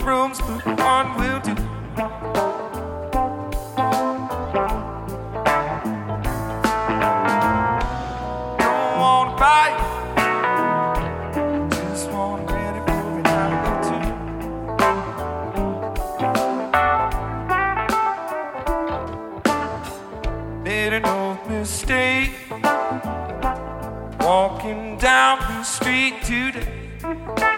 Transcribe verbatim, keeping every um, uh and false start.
rooms, but one will do. Don't wanna buy it, just wanna rent it for an hour or two. Made no mistake, walking down the street today.